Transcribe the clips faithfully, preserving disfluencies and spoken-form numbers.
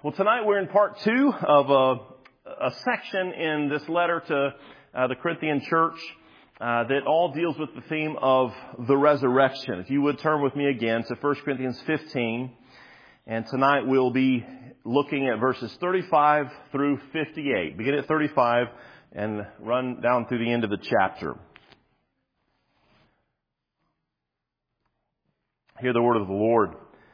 Well, tonight we're in part two of a, a section in this letter to uh, the Corinthian church uh, that all deals with the theme of the resurrection. If you would turn with me again to First Corinthians fifteen, and tonight we'll be looking at verses thirty-five through fifty-eight. Begin at thirty-five and run down through the end of the chapter. Hear the word of the Lord.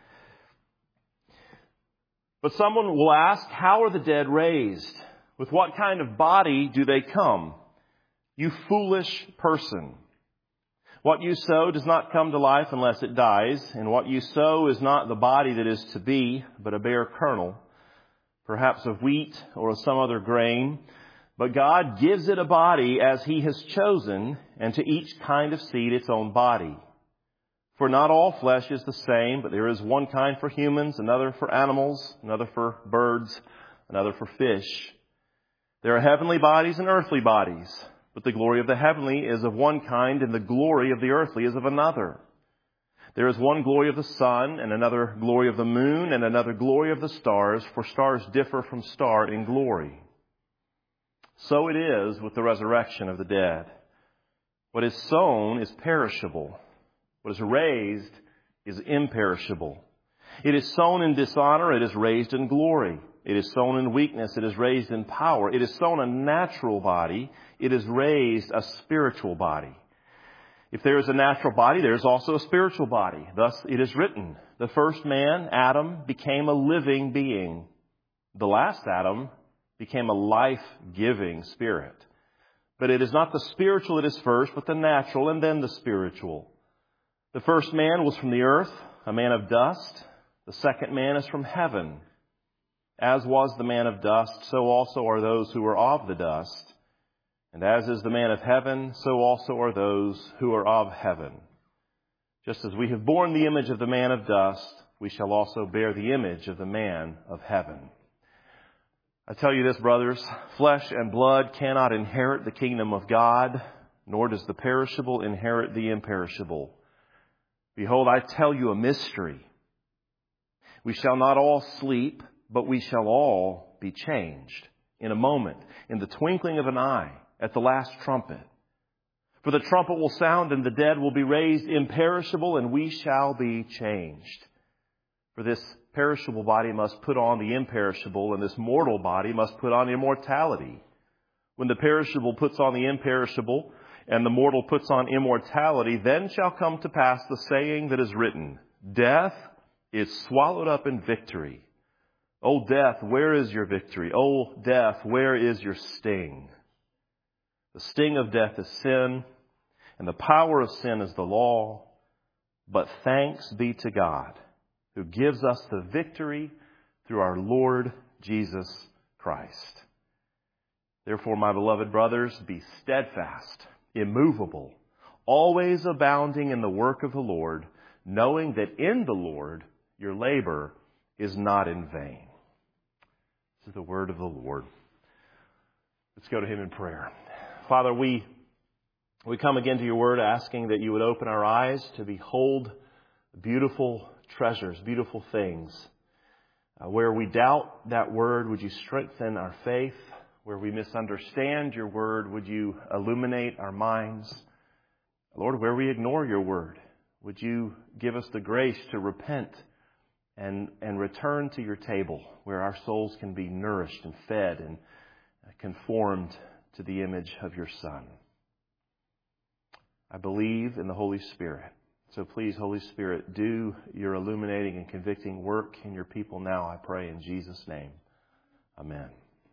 But someone will ask, how are the dead raised? With what kind of body do they come? You foolish person. What you sow does not come to life unless it dies, and what you sow is not the body that is to be, but a bare kernel, perhaps of wheat or of some other grain. But God gives it a body as He has chosen, and to each kind of seed its own body. For not all flesh is the same, but there is one kind for humans, another for animals, another for birds, another for fish. There are heavenly bodies and earthly bodies, but the glory of the heavenly is of one kind, and the glory of the earthly is of another. There is one glory of the sun, and another glory of the moon, and another glory of the stars, for stars differ from star in glory. So it is with the resurrection of the dead. What is sown is perishable. What is raised is imperishable. It is sown in dishonor, it is raised in glory. It is sown in weakness, it is raised in power. It is sown a natural body, it is raised a spiritual body. If there is a natural body, there is also a spiritual body. Thus it is written, the first man, Adam, became a living being. The last Adam became a life-giving spirit. But it is not the spiritual that is first, but the natural, and then the spiritual. The first man was from the earth, a man of dust. The second man is from heaven. As was the man of dust, so also are those who are of the dust. And as is the man of heaven, so also are those who are of heaven. Just as we have borne the image of the man of dust, we shall also bear the image of the man of heaven. I tell you this, brothers, flesh and blood cannot inherit the kingdom of God, nor does the perishable inherit the imperishable. Behold, I tell you a mystery. We shall not all sleep, but we shall all be changed in a moment, in the twinkling of an eye, at the last trumpet. For the trumpet will sound, and the dead will be raised imperishable, and we shall be changed. For this perishable body must put on the imperishable, and this mortal body must put on immortality. When the perishable puts on the imperishable, and the mortal puts on immortality, then shall come to pass the saying that is written, death is swallowed up in victory. O death, where is your victory? O death, where is your sting? The sting of death is sin, and the power of sin is the law. But thanks be to God, who gives us the victory through our Lord Jesus Christ. Therefore, my beloved brothers, be steadfast, immovable, always abounding in the work of the Lord, knowing that in the Lord your labor is not in vain. This is the word of the Lord. Let's go to Him in prayer. Father, we we come again to your word asking that you would open our eyes to behold beautiful treasures, beautiful things. Uh, where we doubt that word, would you strengthen our faith? Where we misunderstand your word, would you illuminate our minds? Lord, where we ignore your word, would you give us the grace to repent and, and return to your table where our souls can be nourished and fed and conformed to the image of your Son. I believe in the Holy Spirit. So please, Holy Spirit, do your illuminating and convicting work in your people now, I pray in Jesus' name. Amen.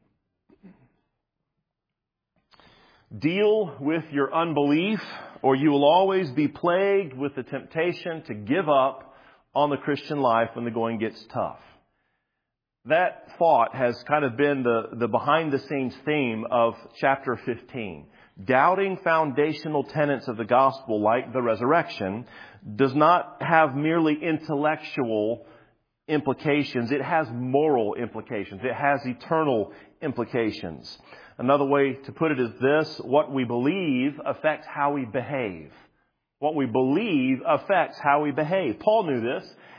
Deal with your unbelief, or you will always be plagued with the temptation to give up on the Christian life when the going gets tough. That thought has kind of been the, the behind-the-scenes theme of chapter fifteen. Doubting foundational tenets of the gospel, like the resurrection, does not have merely intellectual implications. It has moral implications. It has eternal implications. Another way to put it is this: what we believe affects how we behave. What we believe affects how we behave. Paul knew this.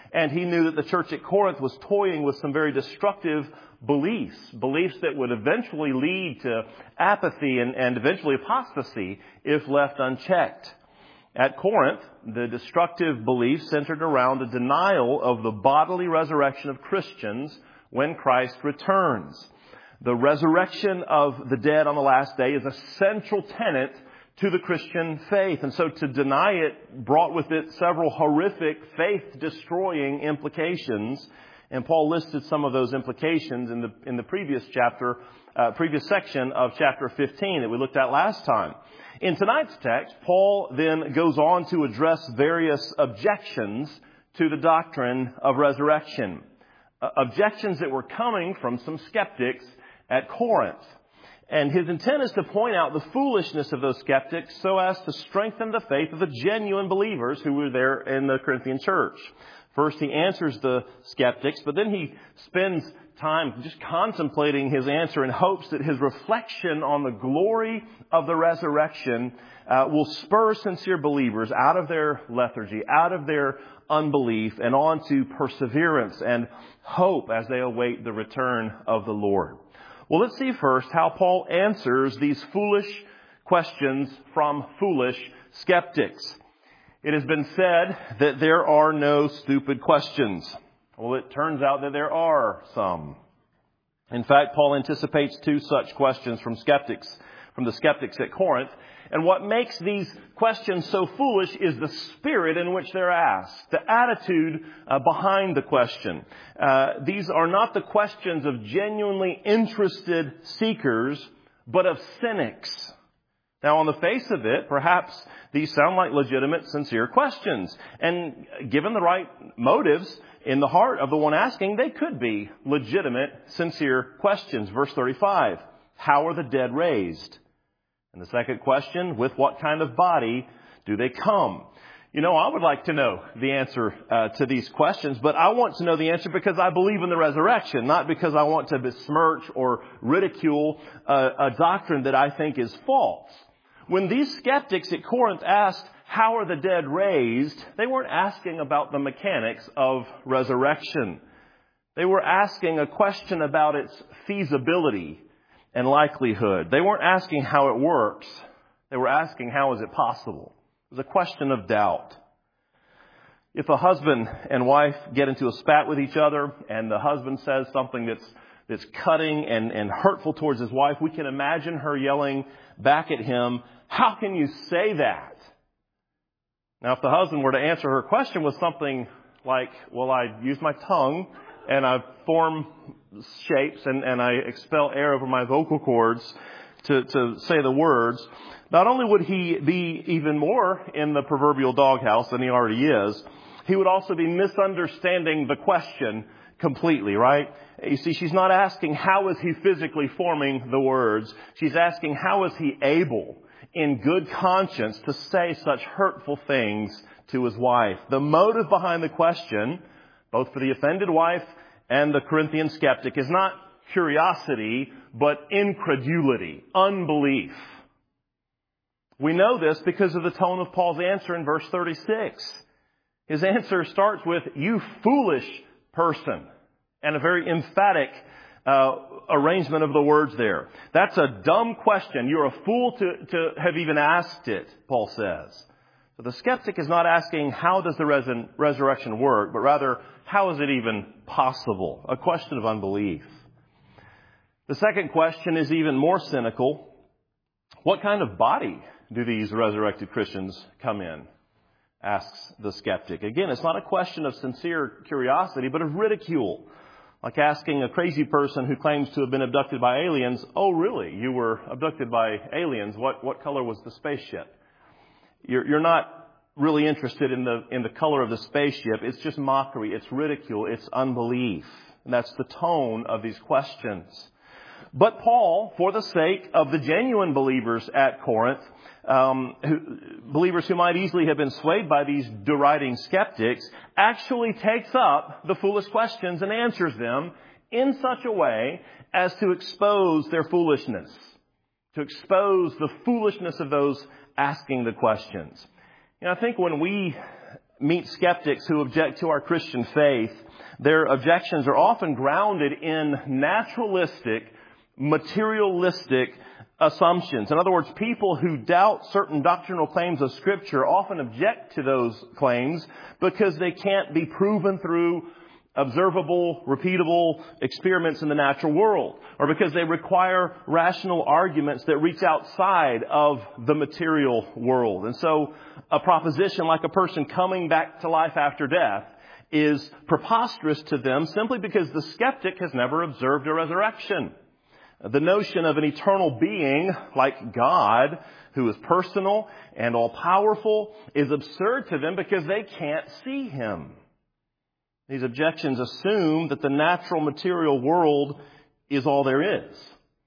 And he knew that the church at Corinth was toying with some very destructive beliefs, beliefs that would eventually lead to apathy and, and eventually apostasy if left unchecked. At Corinth, the destructive beliefs centered around a denial of the bodily resurrection of Christians when Christ returns. The resurrection of the dead on the last day is a central tenet to the Christian faith. And so to deny it brought with it several horrific, faith-destroying implications. And Paul listed some of those implications in the in the previous chapter, uh, previous section of chapter fifteen that we looked at last time. In tonight's text, Paul then goes on to address various objections to the doctrine of resurrection. Uh, objections that were coming from some skeptics at Corinth. And his intent is to point out the foolishness of those skeptics so as to strengthen the faith of the genuine believers who were there in the Corinthian church. First, he answers the skeptics, but then he spends time just contemplating his answer in hopes that his reflection on the glory of the resurrection uh, will spur sincere believers out of their lethargy, out of their unbelief, and on to perseverance and hope as they await the return of the Lord. Well, let's see first how Paul answers these foolish questions from foolish skeptics. It has been said that there are no stupid questions. Well, it turns out that there are some. In fact, Paul anticipates two such questions from skeptics, from the skeptics at Corinth. And what makes these questions so foolish is the spirit in which they're asked, the attitude uh, behind the question. Uh, these are not the questions of genuinely interested seekers, but of cynics. Now, on the face of it, perhaps these sound like legitimate, sincere questions. And given the right motives in the heart of the one asking, they could be legitimate, sincere questions. Verse thirty-five, how are the dead raised? And the second question, with what kind of body do they come? You know, I would like to know the answer uh, to these questions, but I want to know the answer because I believe in the resurrection, not because I want to besmirch or ridicule uh, a doctrine that I think is false. When these skeptics at Corinth asked, how are the dead raised? They weren't asking about the mechanics of resurrection. They were asking a question about its feasibility and likelihood. They weren't asking how it works. They were asking, how is it possible? It was a question of doubt. If a husband and wife get into a spat with each other and the husband says something that's that's cutting and, and hurtful towards his wife, we can imagine her yelling back at him, how can you say that? Now, if the husband were to answer her question with something like, well, I use my tongue and I form shapes and, and I expel air over my vocal cords to, to say the words, not only would he be even more in the proverbial doghouse than he already is, he would also be misunderstanding the question completely, right? You see, she's not asking how is he physically forming the words. She's asking how is he able in good conscience to say such hurtful things to his wife. The motive behind the question, both for the offended wife and the Corinthian skeptic, is not curiosity, but incredulity, unbelief. We know this because of the tone of Paul's answer in verse thirty-six. His answer starts with, you foolish person, and a very emphatic uh, arrangement of the words there. That's a dumb question. You're a fool to, to have even asked it, Paul says. So the skeptic is not asking, how does the res- resurrection work, but rather, how is it even possible? A question of unbelief. The second question is even more cynical. What kind of body do these resurrected Christians come in? Asks the skeptic. Again, it's not a question of sincere curiosity, but of ridicule. Like asking a crazy person who claims to have been abducted by aliens, oh really, you were abducted by aliens, what, what color was the spaceship? You're, you're not really interested in the, in the color of the spaceship. It's just mockery, it's ridicule, it's unbelief. And that's the tone of these questions. But Paul, for the sake of the genuine believers at Corinth, um, who, believers who might easily have been swayed by these deriding skeptics, actually takes up the foolish questions and answers them in such a way as to expose their foolishness, to expose the foolishness of those asking the questions. You know, I think when we meet skeptics who object to our Christian faith, their objections are often grounded in naturalistic, materialistic assumptions. In other words, people who doubt certain doctrinal claims of Scripture often object to those claims because they can't be proven through observable, repeatable experiments in the natural world, or because they require rational arguments that reach outside of the material world. And so a proposition like a person coming back to life after death is preposterous to them simply because the skeptic has never observed a resurrection. The notion of an eternal being like God, who is personal and all-powerful, is absurd to them because they can't see Him. These objections assume that the natural material world is all there is.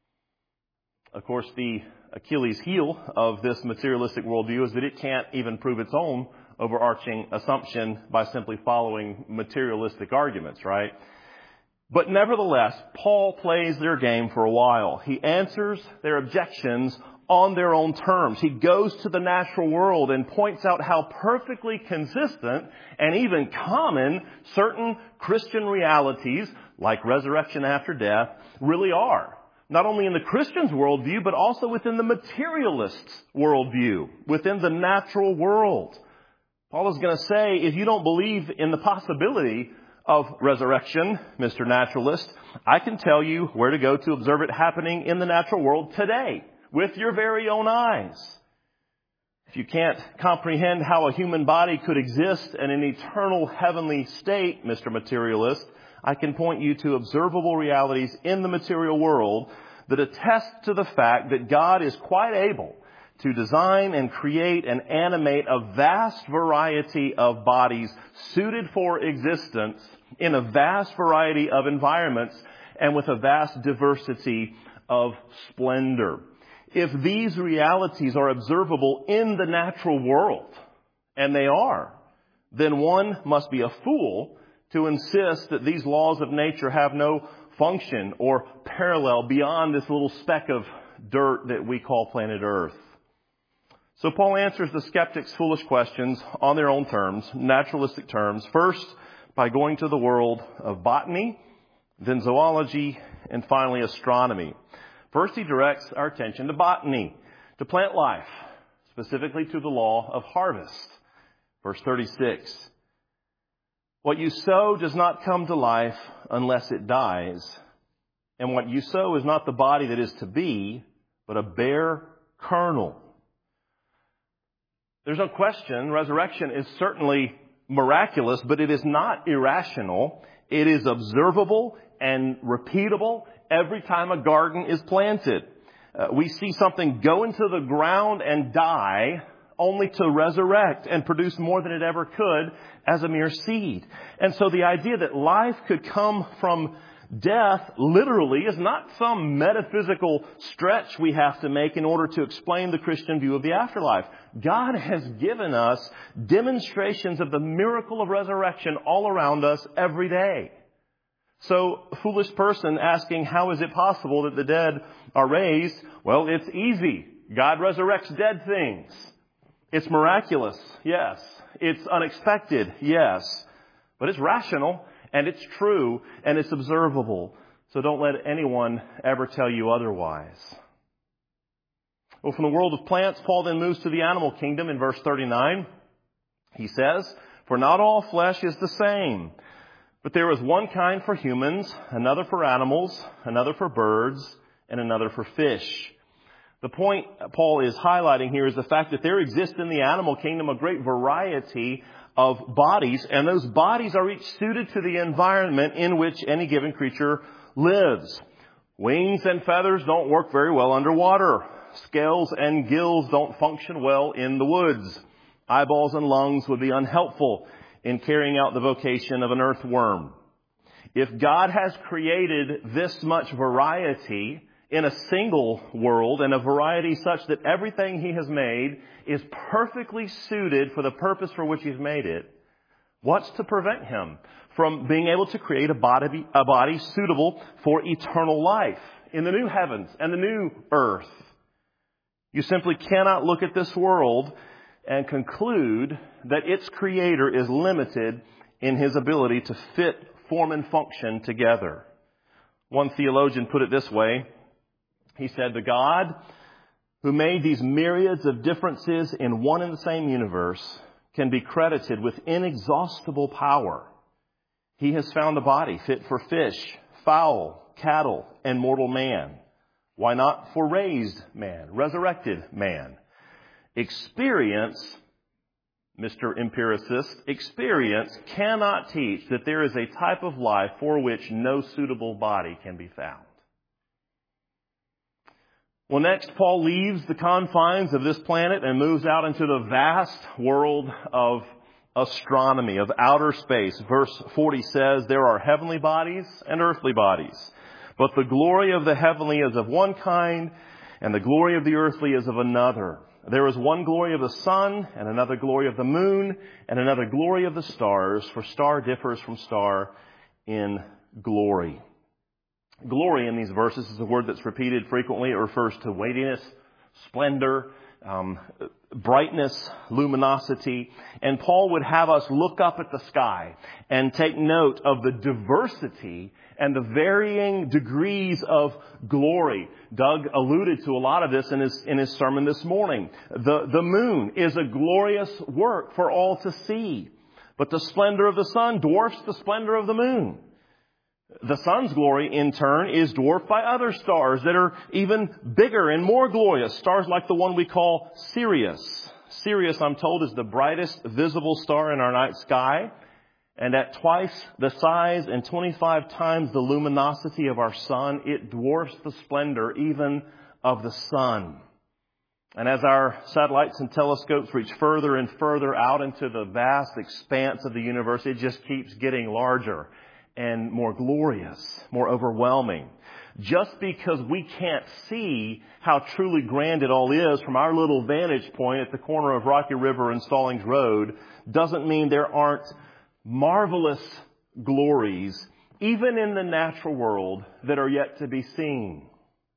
Of course, the Achilles heel of this materialistic worldview is that it can't even prove its own overarching assumption by simply following materialistic arguments, right? But nevertheless, Paul plays their game for a while. He answers their objections on their own terms. He goes to the natural world and points out how perfectly consistent and even common certain Christian realities, like resurrection after death, really are. Not only in the Christian's worldview, but also within the materialist's worldview, within the natural world. Paul is going to say, if you don't believe in the possibility of resurrection, Mister Naturalist, I can tell you where to go to observe it happening in the natural world today, with your very own eyes. If you can't comprehend how a human body could exist in an eternal heavenly state, Mister Materialist, I can point you to observable realities in the material world that attest to the fact that God is quite able to design and create and animate a vast variety of bodies suited for existence in a vast variety of environments and with a vast diversity of splendor. If these realities are observable in the natural world, and they are, then one must be a fool to insist that these laws of nature have no function or parallel beyond this little speck of dirt that we call planet Earth. So Paul answers the skeptics' foolish questions on their own terms, naturalistic terms, first by going to the world of botany, then zoology, and finally astronomy. First, he directs our attention to botany, to plant life, specifically to the law of harvest. Verse thirty-six. What you sow does not come to life unless it dies. And what you sow is not the body that is to be, but a bare kernel. There's no question, resurrection is certainly miraculous, but it is not irrational. It is observable and repeatable every time a garden is planted. Uh, we see something go into the ground and die only to resurrect and produce more than it ever could as a mere seed. And so the idea that life could come from death literally is not some metaphysical stretch we have to make in order to explain the Christian view of the afterlife. God has given us demonstrations of the miracle of resurrection all around us every day. So, a foolish person asking, how is it possible that the dead are raised? Well, it's easy. God resurrects dead things. It's miraculous, yes. It's unexpected, yes. But it's rational, and it's true, and it's observable. So don't let anyone ever tell you otherwise. Well, from the world of plants, Paul then moves to the animal kingdom in verse thirty-nine. He says, "For not all flesh is the same, but there is one kind for humans, another for animals, another for birds, and another for fish." The point Paul is highlighting here is the fact that there exists in the animal kingdom a great variety of bodies, and those bodies are each suited to the environment in which any given creature lives. Wings and feathers don't work very well underwater. Scales and gills don't function well in the woods. Eyeballs and lungs would be unhelpful in carrying out the vocation of an earthworm. If God has created this much variety in a single world, and a variety such that everything He has made is perfectly suited for the purpose for which He's made it, what's to prevent Him from being able to create a body, a body suitable for eternal life in the new heavens and the new earth? You simply cannot look at this world and conclude that its creator is limited in his ability to fit form and function together. One theologian put it this way. He said, the God who made these myriads of differences in one and the same universe can be credited with inexhaustible power. He has found a body fit for fish, fowl, cattle, and mortal man. Why not for raised man, resurrected man? Experience, Mister Empiricist, experience cannot teach that there is a type of life for which no suitable body can be found. Well, next, Paul leaves the confines of this planet and moves out into the vast world of astronomy, of outer space. Verse forty says, there are heavenly bodies and earthly bodies, but the glory of the heavenly is of one kind, and the glory of the earthly is of another. There is one glory of the sun, and another glory of the moon, and another glory of the stars, for star differs from star in glory. Glory in these verses is a word that's repeated frequently. It refers to weightiness, splendor, um, brightness, luminosity. And Paul would have us look up at the sky and take note of the diversity and the varying degrees of glory. Doug alluded to a lot of this in his, in his sermon this morning. The, the moon is a glorious work for all to see, but the splendor of the sun dwarfs the splendor of the moon. The sun's glory, in turn, is dwarfed by other stars that are even bigger and more glorious. Stars like the one we call Sirius. Sirius, I'm told, is the brightest visible star in our night sky. And at twice the size and twenty-five times the luminosity of our sun, it dwarfs the splendor even of the sun. And as our satellites and telescopes reach further and further out into the vast expanse of the universe, it just keeps getting larger and more glorious, more overwhelming. Just because we can't see how truly grand it all is from our little vantage point at the corner of Rocky River and Stallings Road doesn't mean there aren't marvelous glories, even in the natural world, that are yet to be seen.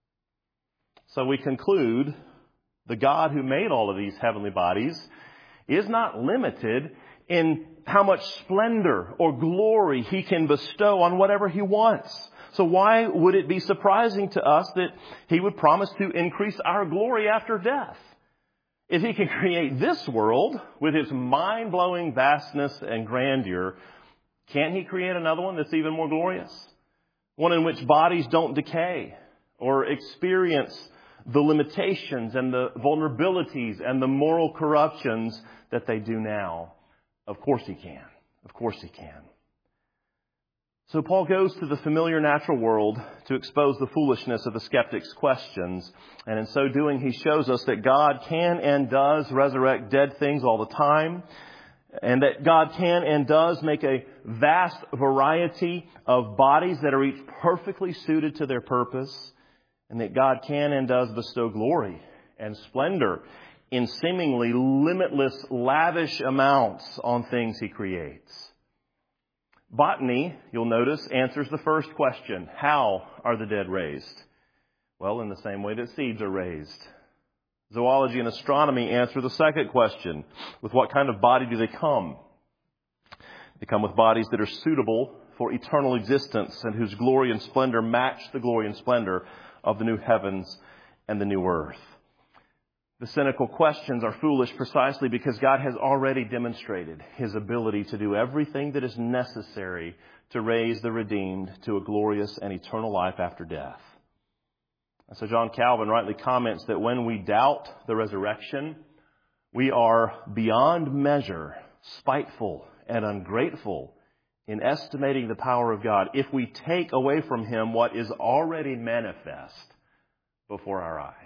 So we conclude the God who made all of these heavenly bodies is not limited in how much splendor or glory He can bestow on whatever He wants. So why would it be surprising to us that He would promise to increase our glory after death? If He can create this world with its mind-blowing vastness and grandeur, can't He create another one that's even more glorious? One in which bodies don't decay or experience the limitations and the vulnerabilities and the moral corruptions that they do now. Of course He can. Of course He can. So Paul goes to the familiar natural world to expose the foolishness of the skeptics' questions. And in so doing, he shows us that God can and does resurrect dead things all the time. And that God can and does make a vast variety of bodies that are each perfectly suited to their purpose. And that God can and does bestow glory and splendor in seemingly limitless, lavish amounts on things He creates. Botany, you'll notice, answers the first question. How are the dead raised? Well, in the same way that seeds are raised. Zoology and astronomy answer the second question. With what kind of body do they come? They come with bodies that are suitable for eternal existence and whose glory and splendor match the glory and splendor of the new heavens and the new earth. The cynical questions are foolish precisely because God has already demonstrated His ability to do everything that is necessary to raise the redeemed to a glorious and eternal life after death. And so John Calvin rightly comments that when we doubt the resurrection, we are beyond measure spiteful and ungrateful in estimating the power of God if we take away from Him what is already manifest before our eyes.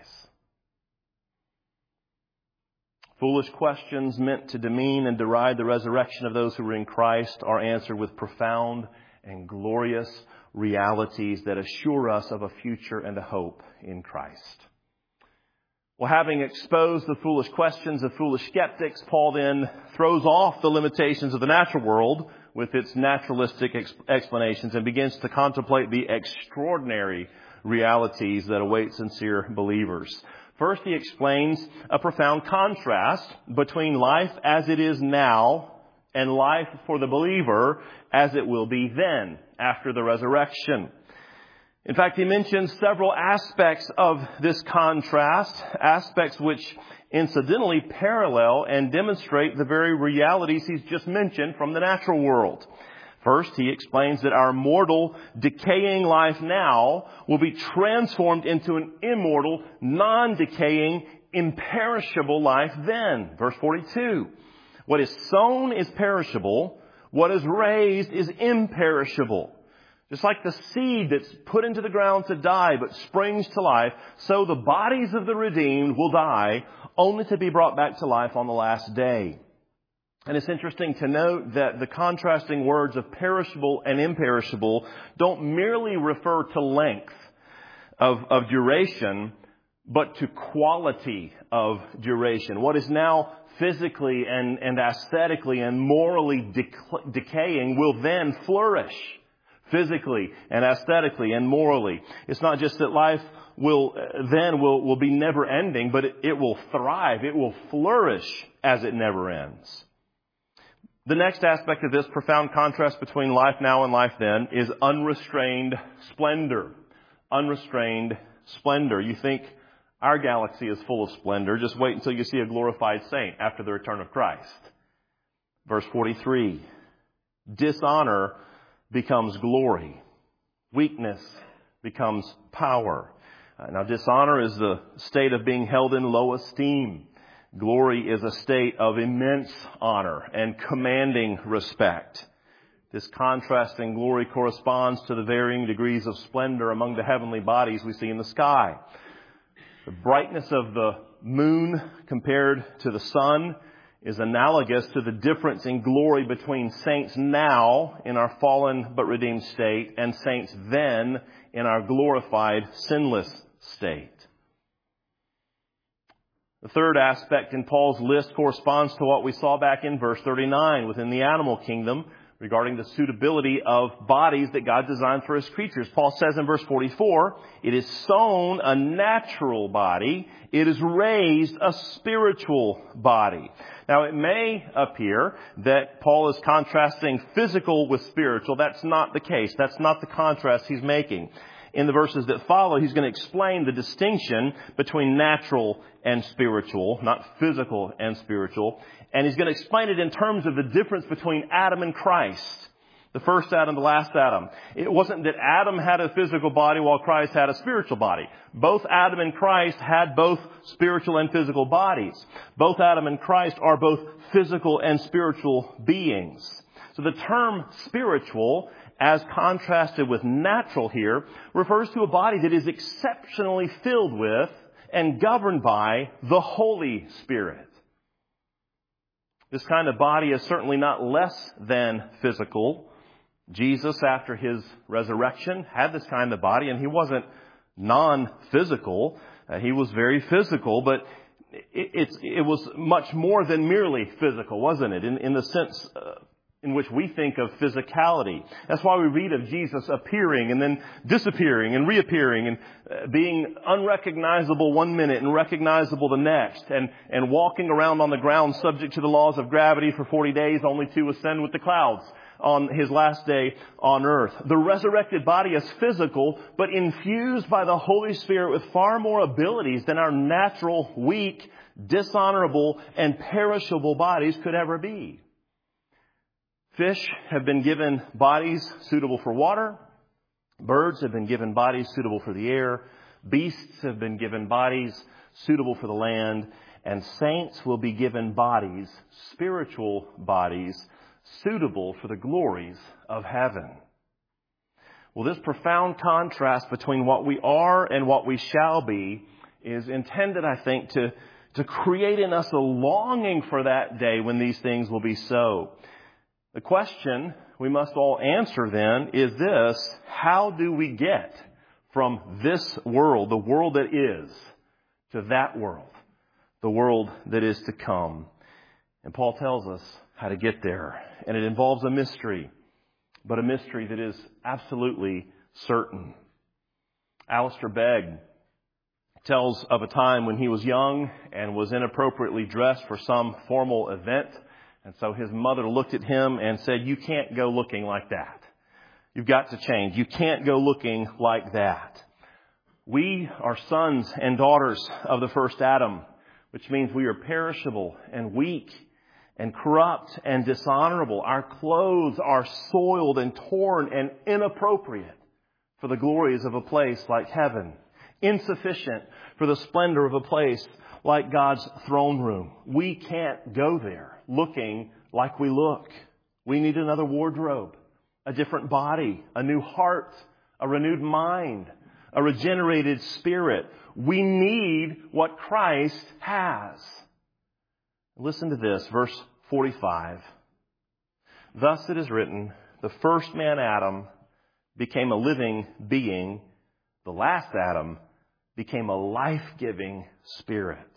Foolish questions meant to demean and deride the resurrection of those who were in Christ are answered with profound and glorious realities that assure us of a future and a hope in Christ. Well, having exposed the foolish questions of foolish skeptics, Paul then throws off the limitations of the natural world with its naturalistic ex- explanations and begins to contemplate the extraordinary realities that await sincere believers. First, he explains a profound contrast between life as it is now and life for the believer as it will be then, after the resurrection. In fact, he mentions several aspects of this contrast, aspects which incidentally parallel and demonstrate the very realities he's just mentioned from the natural world. First, he explains that our mortal, decaying life now will be transformed into an immortal, non-decaying, imperishable life then. Verse forty-two. What is sown is perishable. What is raised is imperishable. Just like the seed that's put into the ground to die but springs to life, so the bodies of the redeemed will die, only to be brought back to life on the last day. And it's interesting to note that the contrasting words of perishable and imperishable don't merely refer to length of, of duration, but to quality of duration. What is now physically and, and aesthetically and morally dec- decaying will then flourish physically and aesthetically and morally. It's not just that life will then will, will be never ending, but it, it will thrive. It will flourish as it never ends. The next aspect of this profound contrast between life now and life then is unrestrained splendor. Unrestrained splendor. You think our galaxy is full of splendor. Just wait until you see a glorified saint after the return of Christ. Verse forty-three. Dishonor becomes glory. Weakness becomes power. Uh, now, dishonor is the state of being held in low esteem. Glory is a state of immense honor and commanding respect. This contrasting glory corresponds to the varying degrees of splendor among the heavenly bodies we see in the sky. The brightness of the moon compared to the sun is analogous to the difference in glory between saints now in our fallen but redeemed state and saints then in our glorified sinless state. The third aspect in Paul's list corresponds to what we saw back in verse thirty-nine within the animal kingdom regarding the suitability of bodies that God designed for His creatures. Paul says in verse forty-four, it is sown a natural body, it is raised a spiritual body. Now, it may appear that Paul is contrasting physical with spiritual. That's not the case. That's not the contrast he's making. In the verses that follow, he's going to explain the distinction between natural and spiritual, not physical and spiritual. And he's going to explain it in terms of the difference between Adam and Christ. The first Adam, the last Adam. It wasn't that Adam had a physical body while Christ had a spiritual body. Both Adam and Christ had both spiritual and physical bodies. Both Adam and Christ are both physical and spiritual beings. So the term spiritual, as contrasted with natural here, refers to a body that is exceptionally filled with and governed by the Holy Spirit. This kind of body is certainly not less than physical. Jesus, after His resurrection, had this kind of body, and He wasn't non-physical. Uh, he was very physical, but it, it, it was much more than merely physical, wasn't it? In, in the sense uh, in which we think of physicality. That's why we read of Jesus appearing and then disappearing and reappearing and uh, being unrecognizable one minute and recognizable the next, and, and walking around on the ground subject to the laws of gravity for forty days only to ascend with the clouds on His last day on earth. The resurrected body is physical, but infused by the Holy Spirit with far more abilities than our natural, weak, dishonorable, and perishable bodies could ever be. Fish have been given bodies suitable for water. Birds have been given bodies suitable for the air. Beasts have been given bodies suitable for the land. And saints will be given bodies, spiritual bodies, suitable for the glories of heaven. Well, this profound contrast between what we are and what we shall be is intended, I think, to, to create in us a longing for that day when these things will be so. The question we must all answer then is this: how do we get from this world, the world that is, to that world, the world that is to come? And Paul tells us how to get there. And it involves a mystery, but a mystery that is absolutely certain. Alistair Begg tells of a time when he was young and was inappropriately dressed for some formal event. And so his mother looked at him and said, "You can't go looking like that. You've got to change. You can't go looking like that." We are sons and daughters of the first Adam, which means we are perishable and weak and corrupt and dishonorable. Our clothes are soiled and torn and inappropriate for the glories of a place like heaven, insufficient for the splendor of a place like God's throne room. We can't go there looking like we look. We need another wardrobe, a different body, a new heart, a renewed mind, a regenerated spirit. We need what Christ has. Listen to this, verse forty-five. "Thus it is written, the first man, Adam, became a living being. The last Adam became a life-giving spirit.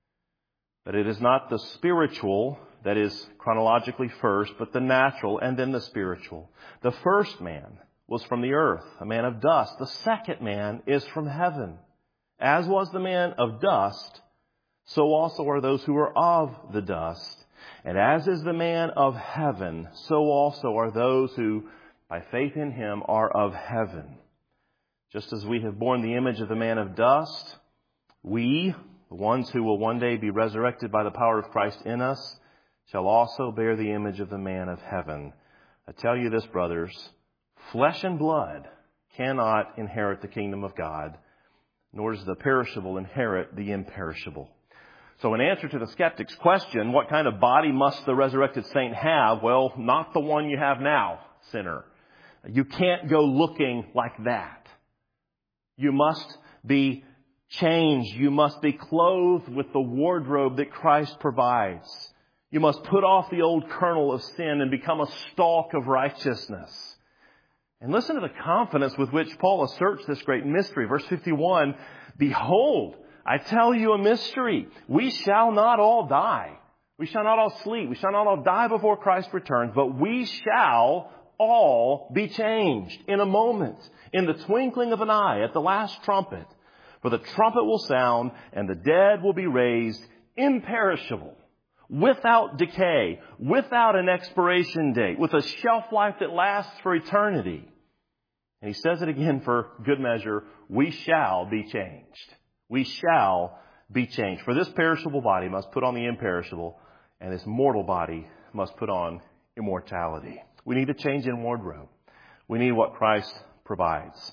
But it is not the spiritual that is chronologically first, but the natural and then the spiritual. The first man was from the earth, a man of dust. The second man is from heaven. As was the man of dust, so also are those who are of the dust. And as is the man of heaven, so also are those who, by faith in him, are of heaven. Just as we have borne the image of the man of dust, we, the ones who will one day be resurrected by the power of Christ in us, shall also bear the image of the man of heaven. I tell you this, brothers, flesh and blood cannot inherit the kingdom of God, nor does the perishable inherit the imperishable." So in answer to the skeptic's question, what kind of body must the resurrected saint have? Well, not the one you have now, sinner. You can't go looking like that. You must be changed. You must be clothed with the wardrobe that Christ provides. You must put off the old kernel of sin and become a stalk of righteousness. And listen to the confidence with which Paul asserts this great mystery. Verse fifty-one, "Behold, I tell you a mystery. We shall not all die. We shall not all sleep. We shall not all die before Christ returns, but we shall all be changed in a moment, in the twinkling of an eye, at the last trumpet. For the trumpet will sound, and the dead will be raised imperishable, without decay, without an expiration date, with a shelf life that lasts for eternity." And he says it again for good measure, "We shall be changed." We shall be changed. For this perishable body must put on the imperishable, and this mortal body must put on immortality. We need a change in wardrobe. We need what Christ provides.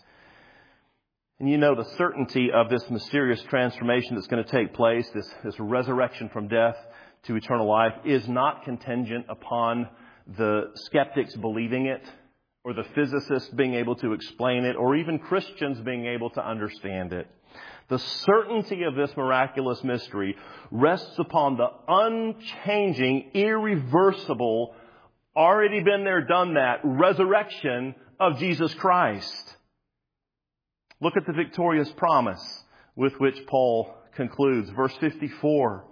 And you know the certainty of this mysterious transformation that's going to take place, this, this resurrection from death to eternal life, is not contingent upon the skeptics believing it, or the physicists being able to explain it, or even Christians being able to understand it. The certainty of this miraculous mystery rests upon the unchanging, irreversible, already been there, done that, resurrection of Jesus Christ. Look at the victorious promise with which Paul concludes. Verse fifty-four.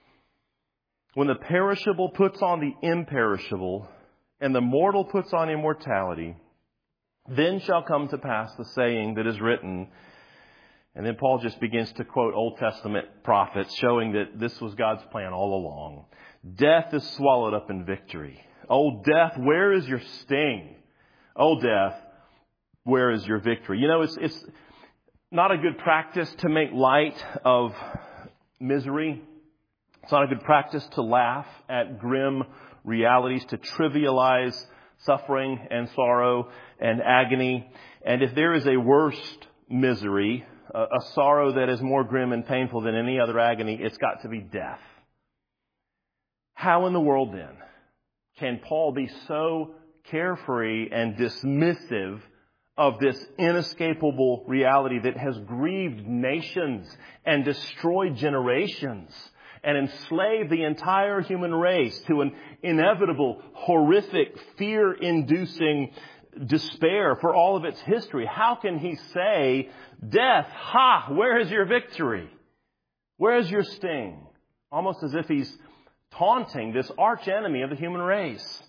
"When the perishable puts on the imperishable, and the mortal puts on immortality, then shall come to pass the saying that is written." And then Paul just begins to quote Old Testament prophets, showing that this was God's plan all along. "Death is swallowed up in victory. O death, where is your sting? O death, where is your victory?" You know, it's, it's not a good practice to make light of misery. It's not a good practice to laugh at grim realities, to trivialize suffering and sorrow and agony. And if there is a worse misery, a, a sorrow that is more grim and painful than any other agony, it's got to be death. How in the world then can Paul be so carefree and dismissive of this inescapable reality that has grieved nations and destroyed generations and enslaved the entire human race to an inevitable, horrific, fear-inducing despair for all of its history? How can he say, "Death, ha, where is your victory? Where is your sting?" Almost as if he's taunting this archenemy of the human race.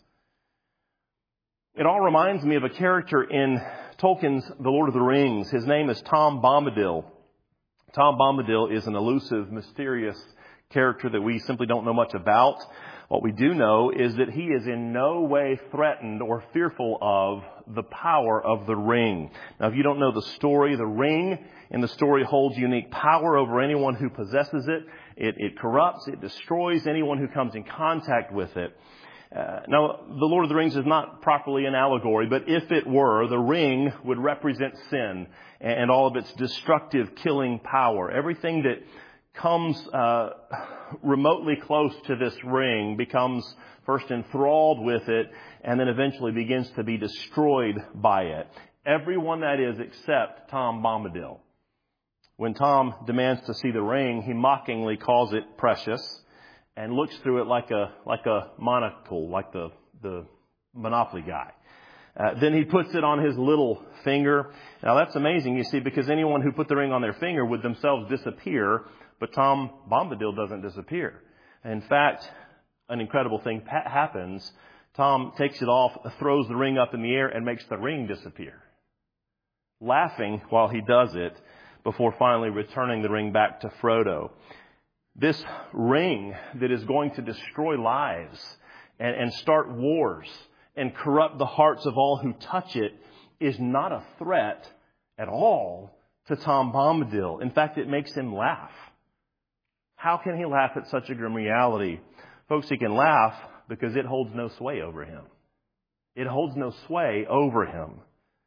It all reminds me of a character in Tolkien's The Lord of the Rings. His name is Tom Bombadil. Tom Bombadil is an elusive, mysterious character that we simply don't know much about. What we do know is that he is in no way threatened or fearful of the power of the ring. Now, if you don't know the story, the ring in the story holds unique power over anyone who possesses it. It, it corrupts, it destroys anyone who comes in contact with it. Uh, now, the Lord of the Rings is not properly an allegory, but if it were, the ring would represent sin and all of its destructive, killing power. Everything that comes uh, remotely close to this ring becomes first enthralled with it and then eventually begins to be destroyed by it. Everyone, that is, except Tom Bombadil. When Tom demands to see the ring, he mockingly calls it precious and looks through it like a like a monocle, like the, the Monopoly guy. Uh, then he puts it on his little finger. Now that's amazing, you see, because anyone who put the ring on their finger would themselves disappear, but Tom Bombadil doesn't disappear. In fact, an incredible thing pa- happens. Tom takes it off, throws the ring up in the air, and makes the ring disappear, laughing while he does it before finally returning the ring back to Frodo. This ring that is going to destroy lives and, and start wars and corrupt the hearts of all who touch it is not a threat at all to Tom Bombadil. In fact, it makes him laugh. How can he laugh at such a grim reality? Folks, he can laugh because it holds no sway over him. It holds no sway over him.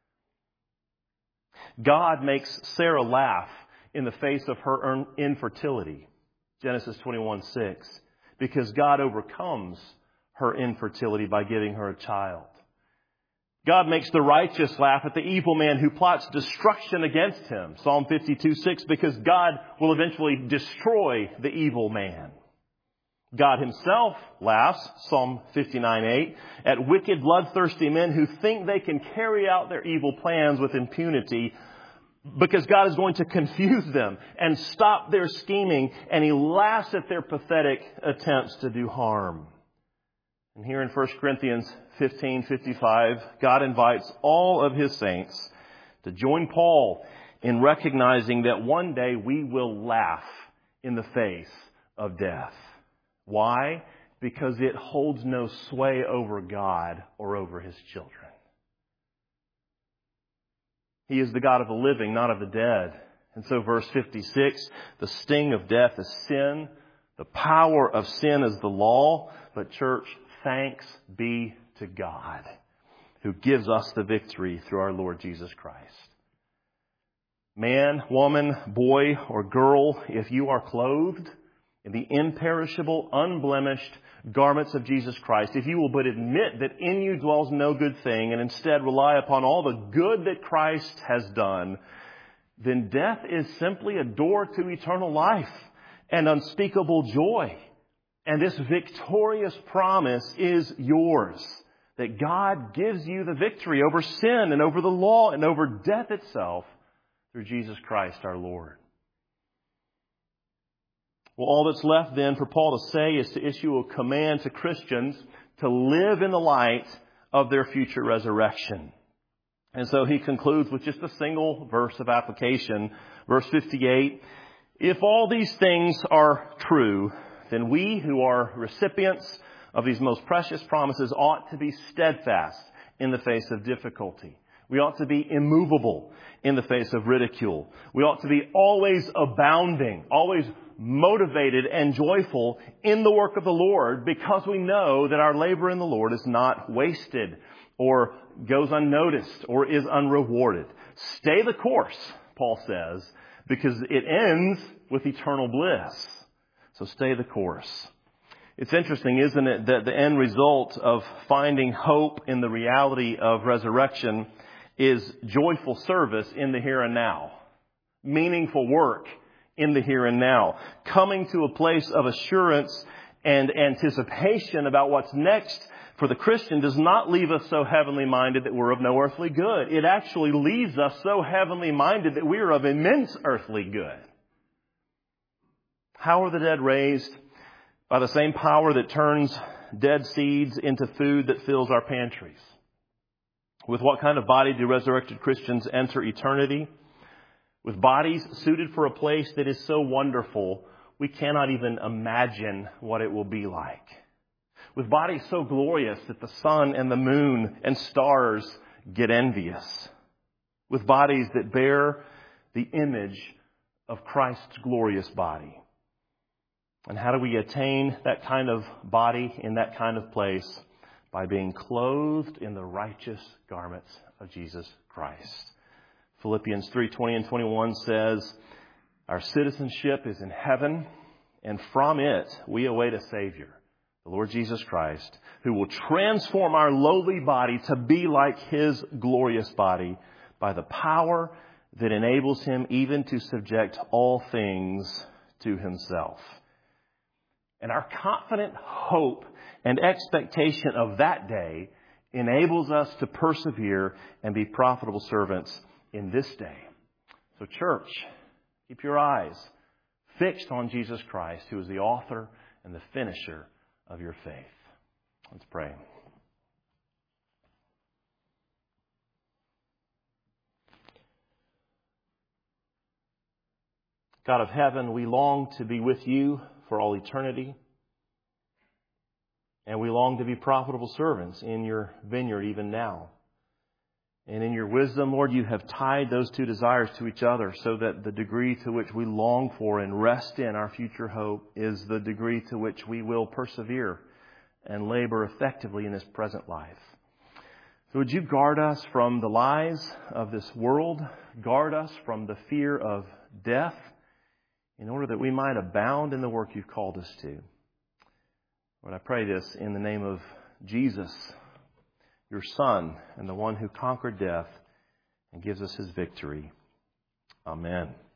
God makes Sarah laugh in the face of her infertility. Genesis twenty-one six. Because God overcomes her infertility by giving her a child. God makes the righteous laugh at the evil man who plots destruction against him. Psalm fifty-two six. Because God will eventually destroy the evil man. God himself laughs, Psalm fifty-nine eight, at wicked, bloodthirsty men who think they can carry out their evil plans with impunity, because God is going to confuse them and stop their scheming, and he laughs at their pathetic attempts to do harm. And here in First Corinthians fifteen fifty-five, God invites all of his saints to join Paul in recognizing that one day we will laugh in the face of death. Why? Because it holds no sway over God or over his children. He is the God of the living, not of the dead. And so verse fifty-six, the sting of death is sin. The power of sin is the law. But church, thanks be to God who gives us the victory through our Lord Jesus Christ. Man, woman, boy, or girl, if you are clothed in the imperishable, unblemished garments of Jesus Christ, if you will but admit that in you dwells no good thing and instead rely upon all the good that Christ has done, then death is simply a door to eternal life and unspeakable joy. And this victorious promise is yours, that God gives you the victory over sin and over the law and over death itself through Jesus Christ our Lord. Well, all that's left then for Paul to say is to issue a command to Christians to live in the light of their future resurrection. And so he concludes with just a single verse of application. Verse fifty-eight, if all these things are true, then we who are recipients of these most precious promises ought to be steadfast in the face of difficulty. We ought to be immovable in the face of ridicule. We ought to be always abounding, always motivated and joyful in the work of the Lord, because we know that our labor in the Lord is not wasted or goes unnoticed or is unrewarded. Stay the course, Paul says, because it ends with eternal bliss. So stay the course. It's interesting, isn't it, that the end result of finding hope in the reality of resurrection is joyful service in the here and now. Meaningful work in the here and now. Coming to a place of assurance and anticipation about what's next for the Christian does not leave us so heavenly minded that we're of no earthly good. It actually leaves us so heavenly minded that we are of immense earthly good. How are the dead raised? By the same power that turns dead seeds into food that fills our pantries. With what kind of body do resurrected Christians enter eternity? with bodies suited for a place that is so wonderful, we cannot even imagine what it will be like. With bodies so glorious that the sun and the moon and stars get envious. With bodies that bear the image of Christ's glorious body. And how do we attain that kind of body in that kind of place? By being clothed in the righteous garments of Jesus Christ. Philippians three twenty and twenty-one says, our citizenship is in heaven, and from it we await a Savior, the Lord Jesus Christ, who will transform our lowly body to be like His glorious body by the power that enables Him even to subject all things to Himself. And our confident hope and expectation of that day enables us to persevere and be profitable servants in this day. So church, keep your eyes fixed on Jesus Christ, who is the author and the finisher of your faith. Let's pray. God of heaven, we long to be with you for all eternity. And we long to be profitable servants in your vineyard even now. And in your wisdom, Lord, you have tied those two desires to each other so that the degree to which we long for and rest in our future hope is the degree to which we will persevere and labor effectively in this present life. So would you guard us from the lies of this world, guard us from the fear of death, in order that we might abound in the work you've called us to. Lord, I pray this in the name of Jesus, your Son, and the one who conquered death and gives us his victory. Amen.